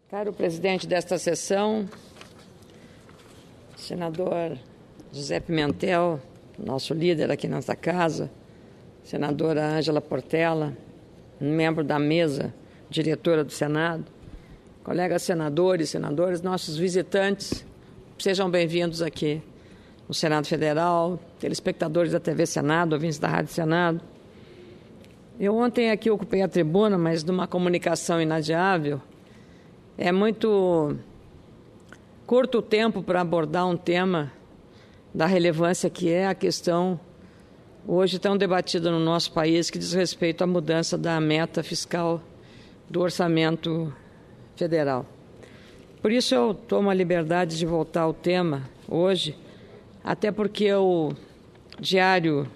Caro presidente desta sessão, senador José Pimentel, nosso líder aqui nesta casa, senadora Ângela Portela, membro da mesa diretora do Senado, colegas senadores, senadoras, nossos visitantes, sejam bem-vindos aqui no Senado Federal, telespectadores da TV Senado, ouvintes da Rádio Senado. Eu ontem aqui ocupei a tribuna, mas numa comunicação inadiável. É muito curto o tempo para abordar um tema da relevância que é a questão hoje tão debatida no nosso país, que diz respeito à mudança da meta fiscal do orçamento federal. Por isso eu tomo a liberdade de voltar ao tema hoje, até porque o Diário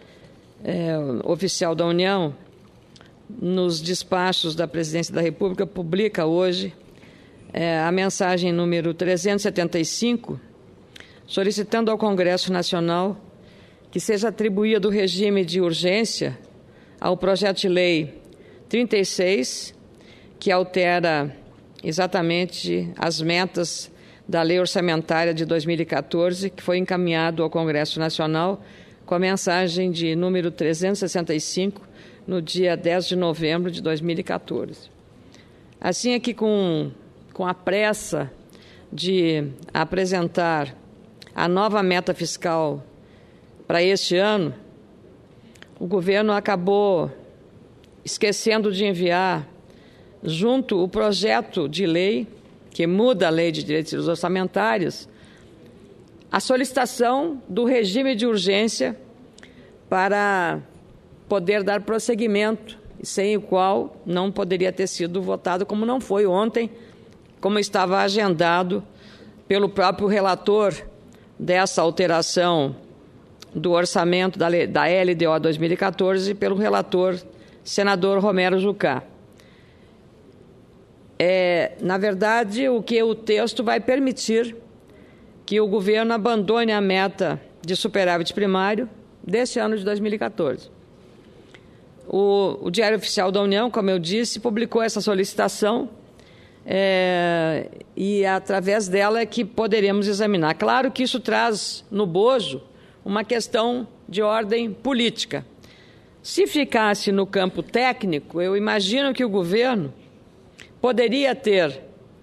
Oficial da União, nos despachos da Presidência da República, publica hoje a mensagem número 375, solicitando ao Congresso Nacional que seja atribuído o regime de urgência ao projeto de lei 36, que altera exatamente as metas da Lei Orçamentária de 2014, que foi encaminhado ao Congresso Nacional com a mensagem de número 365, no dia 10 de novembro de 2014. Assim, aqui com a pressa de apresentar a nova meta fiscal para este ano, o governo acabou esquecendo de enviar junto o projeto de lei que muda a Lei de Diretrizes Orçamentárias, a solicitação do regime de urgência para poder dar prosseguimento, sem o qual não poderia ter sido votado, como não foi ontem, como estava agendado pelo próprio relator dessa alteração do orçamento da LDO 2014, pelo relator senador Romero Jucá. Na verdade, o que o texto vai permitir que o governo abandone a meta de superávit primário deste ano de 2014. O Diário Oficial da União, como eu disse, publicou essa solicitação e, através dela, é que poderemos examinar. Claro que isso traz no bojo uma questão de ordem política. Se ficasse no campo técnico, eu imagino que o governo poderia ter,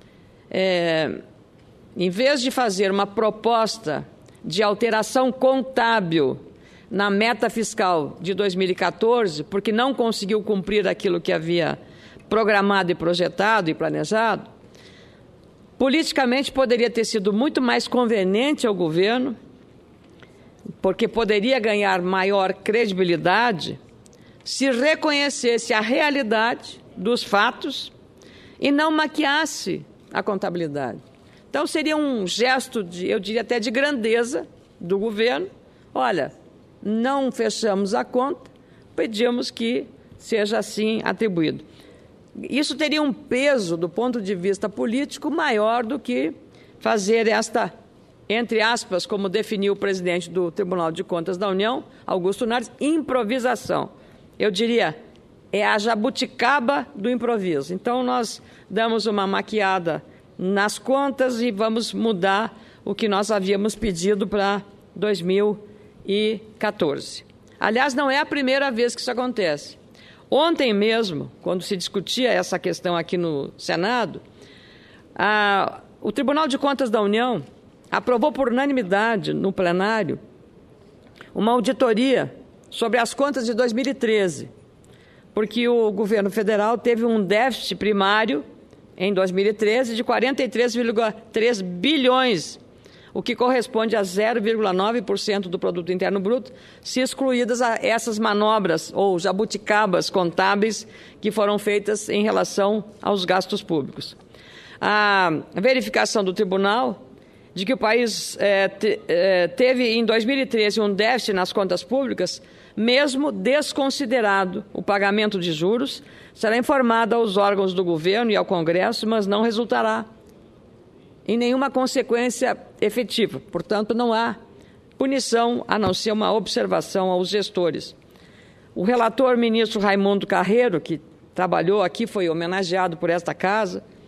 em vez de fazer uma proposta de alteração contábil na meta fiscal de 2014, porque não conseguiu cumprir aquilo que havia programado e projetado e planejado, politicamente poderia ter sido muito mais conveniente ao governo, porque poderia ganhar maior credibilidade se reconhecesse a realidade dos fatos e não maquiasse a contabilidade. Então, seria um gesto, eu diria até de grandeza do governo. Olha, não fechamos a conta, pedimos que seja assim atribuído. Isso teria um peso, do ponto de vista político, maior do que fazer esta, entre aspas, como definiu o presidente do Tribunal de Contas da União, Augusto Nardes, improvisação. Eu diria, é a jabuticaba do improviso. Então, nós damos uma maquiada nas contas e vamos mudar o que nós havíamos pedido para 2014. Aliás, não é a primeira vez que isso acontece. Ontem mesmo, quando se discutia essa questão aqui no Senado, o Tribunal de Contas da União aprovou por unanimidade no plenário uma auditoria sobre as contas de 2013, porque o governo federal teve um déficit primário em 2013 de 43,3 bilhões, o que corresponde a 0,9% do produto interno bruto, se excluídas essas manobras ou jabuticabas contábeis que foram feitas em relação aos gastos públicos. A verificação do tribunal de que o país teve em 2013 um déficit nas contas públicas, mesmo desconsiderado o pagamento de juros, será informado aos órgãos do governo e ao Congresso, mas não resultará em nenhuma consequência efetiva. Portanto, não há punição, a não ser uma observação aos gestores. O relator ministro Raimundo Carreiro, que trabalhou aqui, foi homenageado por esta casa,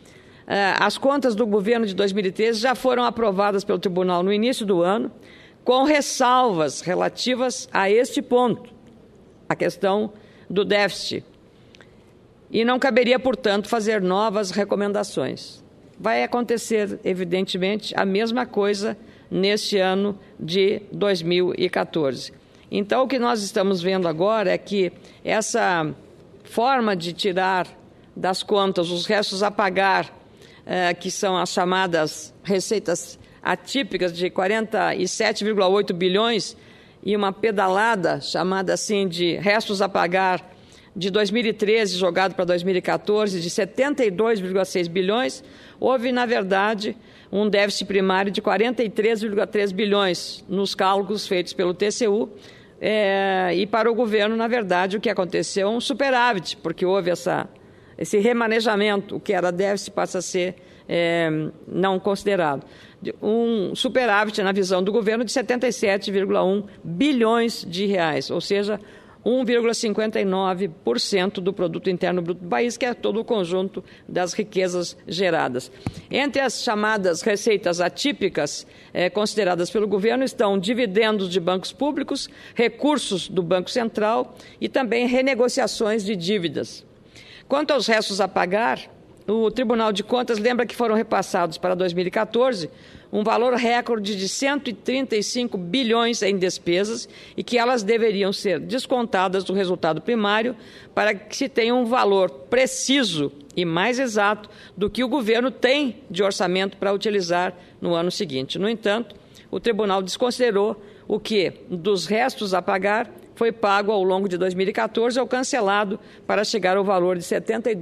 as contas do governo de 2013 já foram aprovadas pelo tribunal no início do ano, com ressalvas relativas a este ponto, a questão do déficit. E não caberia, portanto, fazer novas recomendações. Vai acontecer, evidentemente, a mesma coisa neste ano de 2014. Então, o que nós estamos vendo agora é que essa forma de tirar das contas os restos a pagar, que são as chamadas receitas atípicas de 47,8 bilhões e uma pedalada chamada assim de restos a pagar de 2013 jogado para 2014 de 72,6 bilhões, houve, na verdade, um déficit primário de 43,3 bilhões nos cálculos feitos pelo TCU, e para o governo, na verdade, o que aconteceu é um superávit, porque houve esse remanejamento, o que era déficit passa a ser não considerado. Um superávit, na visão do governo, de 77,1 bilhões de reais, ou seja, 1,59% do produto interno bruto do país, que é todo o conjunto das riquezas geradas. Entre as chamadas receitas atípicas consideradas pelo governo estão dividendos de bancos públicos, recursos do Banco Central e também renegociações de dívidas. Quanto aos restos a pagar, o Tribunal de Contas lembra que foram repassados para 2014 um valor recorde de 135 bilhões em despesas e que elas deveriam ser descontadas do resultado primário para que se tenha um valor preciso e mais exato do que o governo tem de orçamento para utilizar no ano seguinte. No entanto, o tribunal desconsiderou o que, dos restos a pagar, foi pago ao longo de 2014 ou cancelado para chegar ao valor de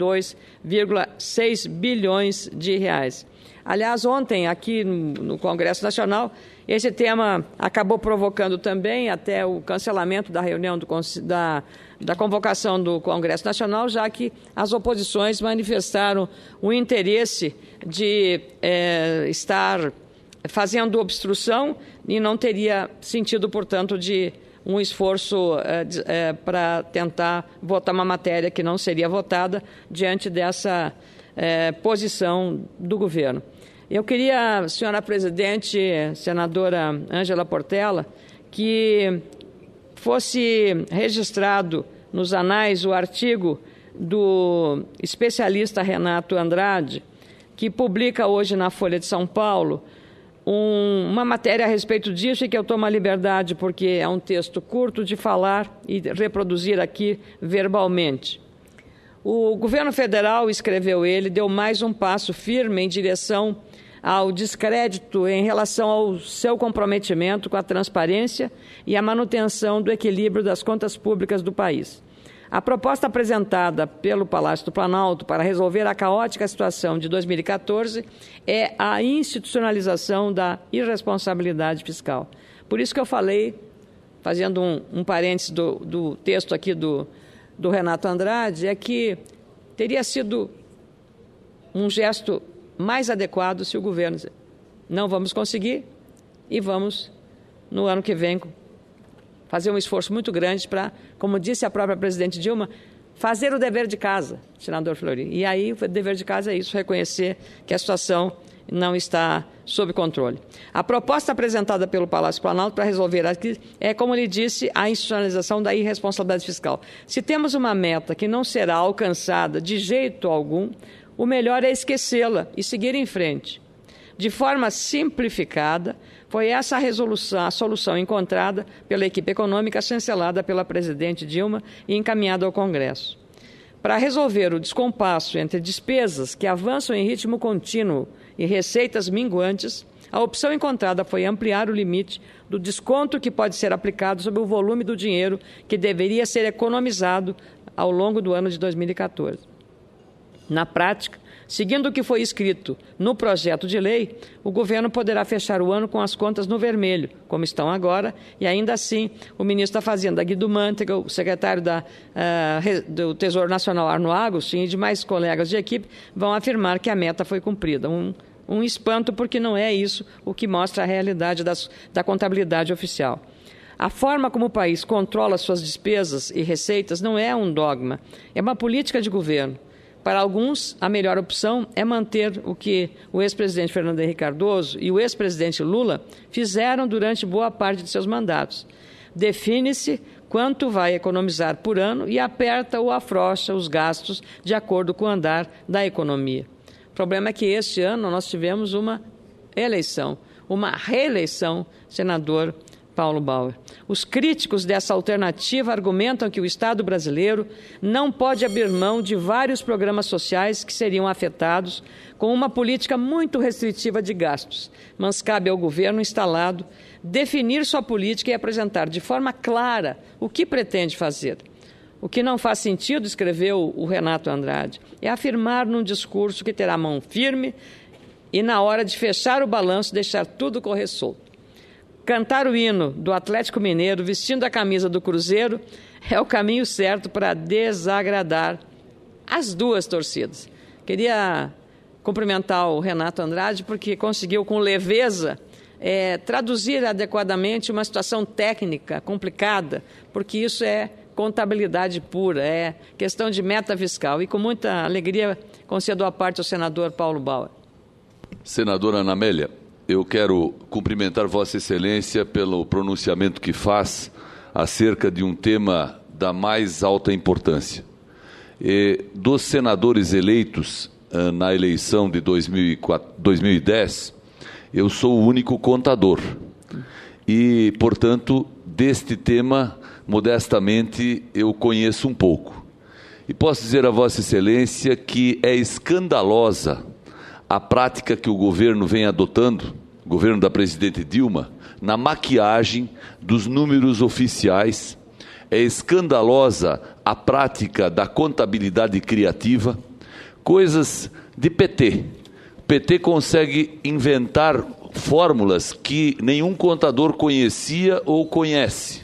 72,6 bilhões de reais. Aliás, ontem, aqui no Congresso Nacional, esse tema acabou provocando também até o cancelamento da reunião da convocação do Congresso Nacional, já que as oposições manifestaram o interesse de estar fazendo obstrução e não teria sentido, portanto, de um esforço para tentar votar uma matéria que não seria votada diante dessa posição do governo. Eu queria, senhora presidente, senadora Ângela Portela, que fosse registrado nos anais o artigo do especialista Renato Andrade, que publica hoje na Folha de São Paulo uma matéria a respeito disso, e que eu tomo a liberdade, porque é um texto curto, de falar e reproduzir aqui verbalmente. O governo federal, escreveu ele, deu mais um passo firme em direção ao descrédito em relação ao seu comprometimento com a transparência e a manutenção do equilíbrio das contas públicas do país. A proposta apresentada pelo Palácio do Planalto para resolver a caótica situação de 2014 é a institucionalização da irresponsabilidade fiscal. Por isso que eu falei, fazendo um parênteses do texto aqui do Renato Andrade, é que teria sido um gesto mais adequado se o governo dizer, não vamos conseguir e vamos, no ano que vem, fazer um esforço muito grande para, como disse a própria presidente Dilma, fazer o dever de casa, senador Fleury. E aí o dever de casa é isso, reconhecer que a situação não está sob controle. A proposta apresentada pelo Palácio Planalto para resolver aqui é, como lhe disse, a institucionalização da irresponsabilidade fiscal. Se temos uma meta que não será alcançada de jeito algum, o melhor é esquecê-la e seguir em frente. De forma simplificada, foi essa a solução encontrada pela equipe econômica chancelada pela presidente Dilma e encaminhada ao Congresso. Para resolver o descompasso entre despesas que avançam em ritmo contínuo e receitas minguantes, a opção encontrada foi ampliar o limite do desconto que pode ser aplicado sobre o volume do dinheiro que deveria ser economizado ao longo do ano de 2014. Na prática, seguindo o que foi escrito no projeto de lei, o governo poderá fechar o ano com as contas no vermelho, como estão agora, e ainda assim o ministro da Fazenda, Guido Mantega, o secretário do Tesouro Nacional, Arno Agostinho, e demais colegas de equipe vão afirmar que a meta foi cumprida. Um espanto, porque não é isso o que mostra a realidade da contabilidade oficial. A forma como o país controla suas despesas e receitas não é um dogma, é uma política de governo. Para alguns, a melhor opção é manter o que o ex-presidente Fernando Henrique Cardoso e o ex-presidente Lula fizeram durante boa parte de seus mandatos. Define-se quanto vai economizar por ano e aperta ou afrouxa os gastos de acordo com o andar da economia. O problema é que este ano nós tivemos uma reeleição, senador Paulo Bauer. Os críticos dessa alternativa argumentam que o Estado brasileiro não pode abrir mão de vários programas sociais que seriam afetados com uma política muito restritiva de gastos, mas cabe ao governo instalado definir sua política e apresentar de forma clara o que pretende fazer. O que não faz sentido, escreveu o Renato Andrade, é afirmar num discurso que terá mão firme e, na hora de fechar o balanço, deixar tudo correr solto. Cantar o hino do Atlético Mineiro vestindo a camisa do Cruzeiro é o caminho certo para desagradar as duas torcidas. Queria cumprimentar o Renato Andrade porque conseguiu com leveza traduzir adequadamente uma situação técnica complicada, porque isso é contabilidade pura, é questão de meta fiscal. E com muita alegria concedo a parte ao senador Paulo Bauer. Senadora Ana Amélia, eu quero cumprimentar Vossa Excelência pelo pronunciamento que faz acerca de um tema da mais alta importância. Dos senadores eleitos na eleição de 2010, eu sou o único contador. E, portanto, deste tema, modestamente, eu conheço um pouco. E posso dizer a Vossa Excelência que é escandalosa a prática que o governo vem adotando, o governo da presidente Dilma, na maquiagem dos números oficiais. É escandalosa a prática da contabilidade criativa, coisas de PT. O PT consegue inventar fórmulas que nenhum contador conhecia ou conhece.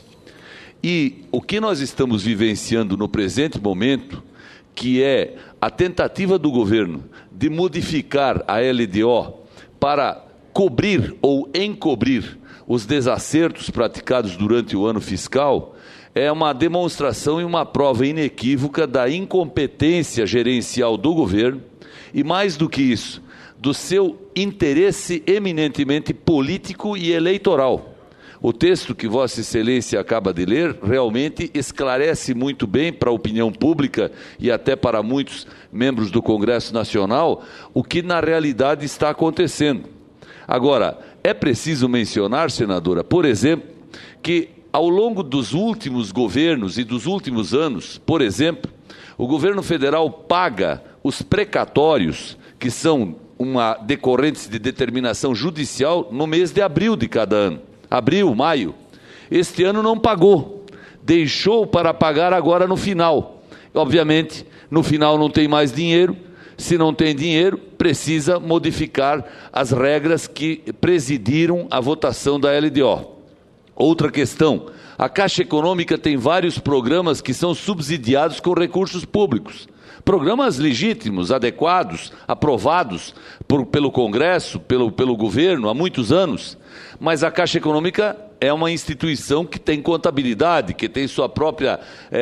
E o que nós estamos vivenciando no presente momento, que é a tentativa do governo de modificar a LDO para cobrir ou encobrir os desacertos praticados durante o ano fiscal, é uma demonstração e uma prova inequívoca da incompetência gerencial do governo e, mais do que isso, do seu interesse eminentemente político e eleitoral. O texto que Vossa Excelência acaba de ler realmente esclarece muito bem para a opinião pública e até para muitos membros do Congresso Nacional o que na realidade está acontecendo. Agora, é preciso mencionar, senadora, por exemplo, que ao longo dos últimos governos e dos últimos anos, por exemplo, o governo federal paga os precatórios, que são uma decorrente de determinação judicial, no mês de abril de cada ano. Abril, maio. Este ano não pagou, deixou para pagar agora no final. Obviamente, no final não tem mais dinheiro. Se não tem dinheiro, precisa modificar as regras que presidiram a votação da LDO. Outra questão, a Caixa Econômica tem vários programas que são subsidiados com recursos públicos. Programas legítimos, adequados, aprovados pelo Congresso, pelo governo há muitos anos. Mas a Caixa Econômica é uma instituição que tem contabilidade, que tem sua própria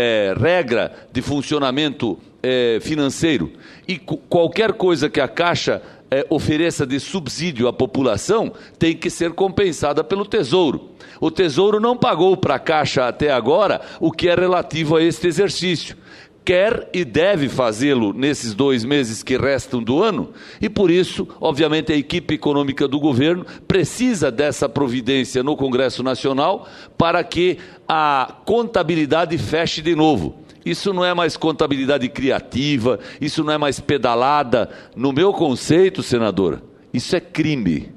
regra de funcionamento financeiro. E qualquer coisa que a Caixa ofereça de subsídio à população tem que ser compensada pelo Tesouro. O Tesouro não pagou para a Caixa até agora o que é relativo a este exercício. Quer e deve fazê-lo nesses 2 meses que restam do ano, e por isso, obviamente, a equipe econômica do governo precisa dessa providência no Congresso Nacional para que a contabilidade feche de novo. Isso não é mais contabilidade criativa, isso não é mais pedalada. No meu conceito, senadora, isso é crime.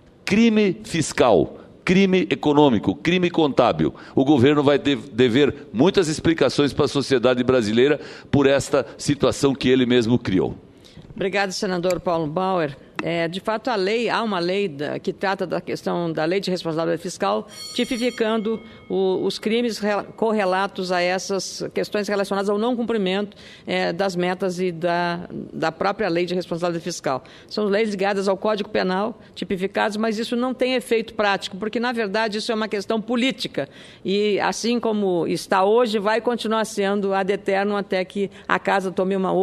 Crime fiscal. Crime econômico, crime contábil. O governo vai dever muitas explicações para a sociedade brasileira por esta situação que ele mesmo criou. Obrigado, senador Paulo Bauer. De fato, há uma lei que trata da questão da lei de responsabilidade fiscal, tipificando os crimes correlatos a essas questões relacionadas ao não cumprimento das metas e da própria lei de responsabilidade fiscal. São leis ligadas ao Código Penal, tipificadas, mas isso não tem efeito prático, porque, na verdade, isso é uma questão política. E, assim como está hoje, vai continuar sendo ad eternum até que a Casa tome um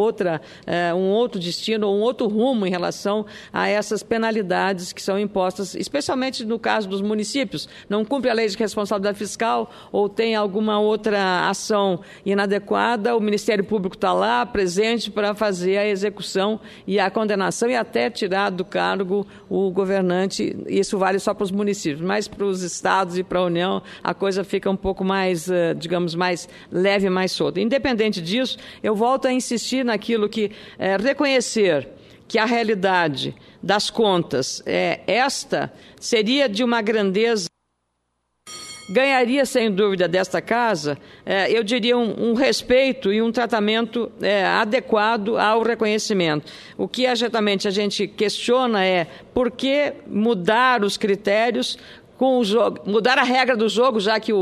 outro destino ou um outro rumo em relação a essas penalidades que são impostas, especialmente no caso dos municípios. Não cumpre a lei de responsabilidade fiscal ou tem alguma outra ação inadequada, o Ministério Público está lá, presente, para fazer a execução e a condenação e até tirar do cargo o governante. Isso vale só para os municípios, mas para os estados e para a União a coisa fica um pouco mais, digamos, mais leve, mais solta. Independente disso, eu volto a insistir naquilo que reconhecer que a realidade das contas esta seria de uma grandeza, ganharia, sem dúvida, desta Casa, eu diria, um respeito e um tratamento adequado ao reconhecimento. O que exatamente a gente questiona por que mudar os critérios, mudar a regra do jogo, já que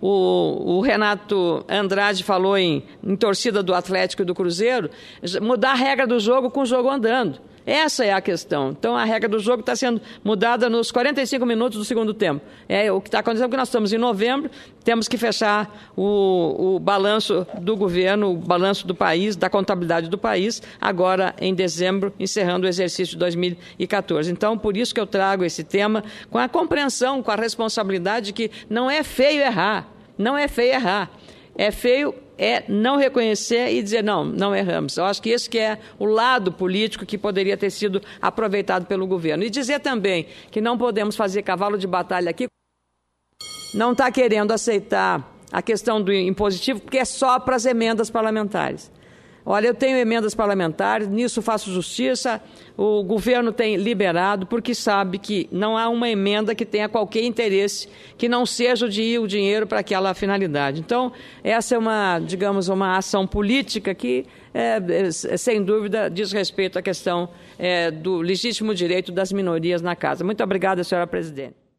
o Renato Andrade falou em torcida do Atlético e do Cruzeiro, mudar a regra do jogo com o jogo andando. Essa é a questão. Então, a regra do jogo está sendo mudada nos 45 minutos do segundo tempo. O que está acontecendo é que nós estamos em novembro, temos que fechar o balanço do governo, o balanço do país, da contabilidade do país, agora em dezembro, encerrando o exercício de 2014. Então, por isso que eu trago esse tema com a compreensão, com a responsabilidade de que não é feio errar, não é feio errar. É feio não reconhecer e dizer, não erramos. Eu acho que esse que é o lado político que poderia ter sido aproveitado pelo governo. E dizer também que não podemos fazer cavalo de batalha aqui, não está querendo aceitar a questão do impositivo, porque é só para as emendas parlamentares. Olha, eu tenho emendas parlamentares, nisso faço justiça, o governo tem liberado, porque sabe que não há uma emenda que tenha qualquer interesse que não seja de ir o dinheiro para aquela finalidade. Então, essa é uma ação política que, sem dúvida, diz respeito à questão do legítimo direito das minorias na Casa. Muito obrigada, senhora presidente.